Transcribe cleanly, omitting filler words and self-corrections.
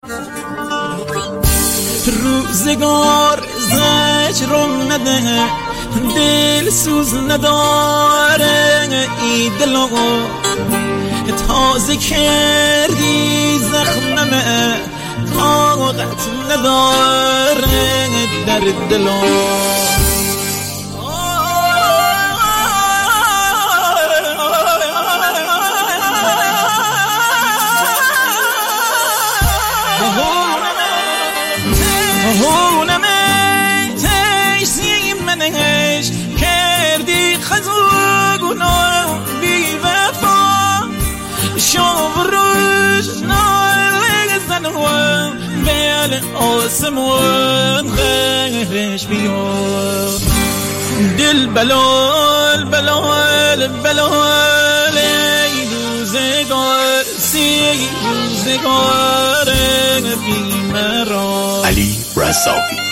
روزگار زجرم نده، دل سوز نداره، ای دلو تازه کردی زخممه، طاقت نداره در دلو. هونمه تیسی منش کردی خزوگونا بی وفا، شب روش نزنوان بیل آسمون خیرش بیار. دل بلال بلال بلال ای روزگار سی روزگار بی مرا. علی رزاقی.